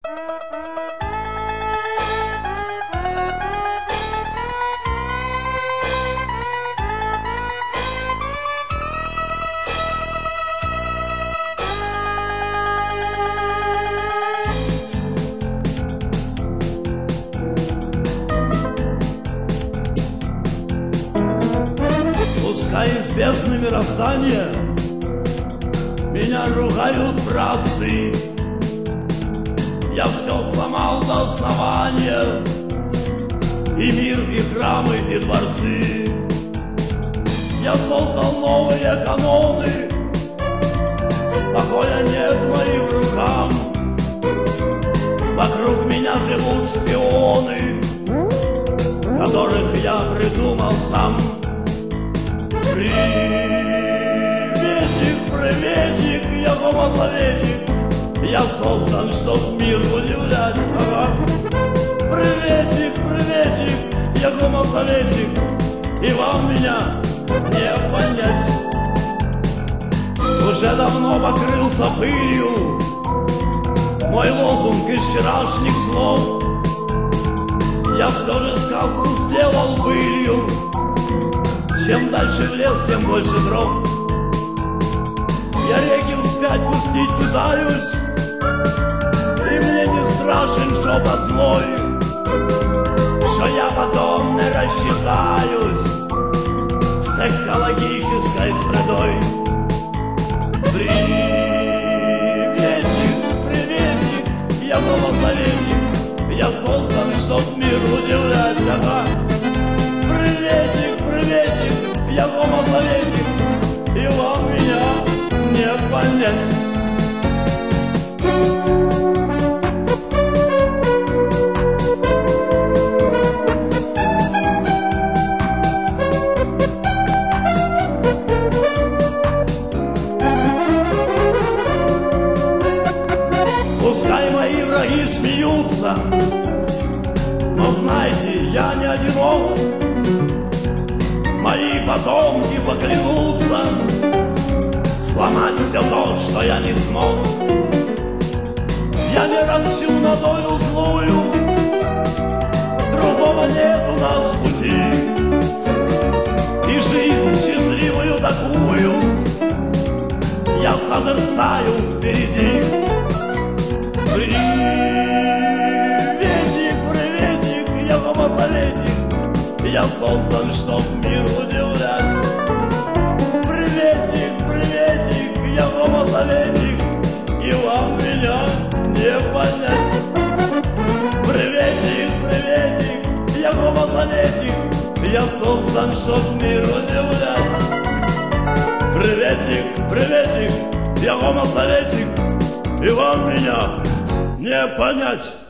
Пускай из бездны мироздания меня ругают братцы, я все сломал до основания, и мир, и храмы, и дворцы. Я создал новые каноны, покоя нет моим рукам. Вокруг меня живут шпионы, которых я придумал сам. Приветик, приветик, я гомосоветик, я создан, чтоб мир удивлять. Ага. Приветик, приветик, я гомосоветик, и вам меня не понять. Уже давно покрылся пылью мой лозунг из вчерашних слов. Я все же сказку сделал былью. Чем дальше в лес, тем больше дров. Я реки вспять пустить пытаюсь, и мне не страшен шепот злой, что я потом не рассчитаюсь с экологической средой. Приветик, приветик, я гомосоветик, я создан, чтоб мир удивлять. Ага. Приветик, приветик, я гомосоветик, и вам меня не понять. Пускай мои враги смеются, но знайте, я не одинок. Мои потомки поклянутся сломать все то, что я не смог. Я не ромщу на долю злую, другого нет у нас пути, и жизнь счастливую такую я созерцаю впереди. Приветик, приветик, я гомосоветик, я создан, чтоб мир удивлять. Приветик, приветик, я гомосоветик, и вам меня не понять. Приветик, приветик, я гомосоветик, я создан, чтоб мир удивлять. Приветик, приветик, я гомосоветик, и вам меня не понять.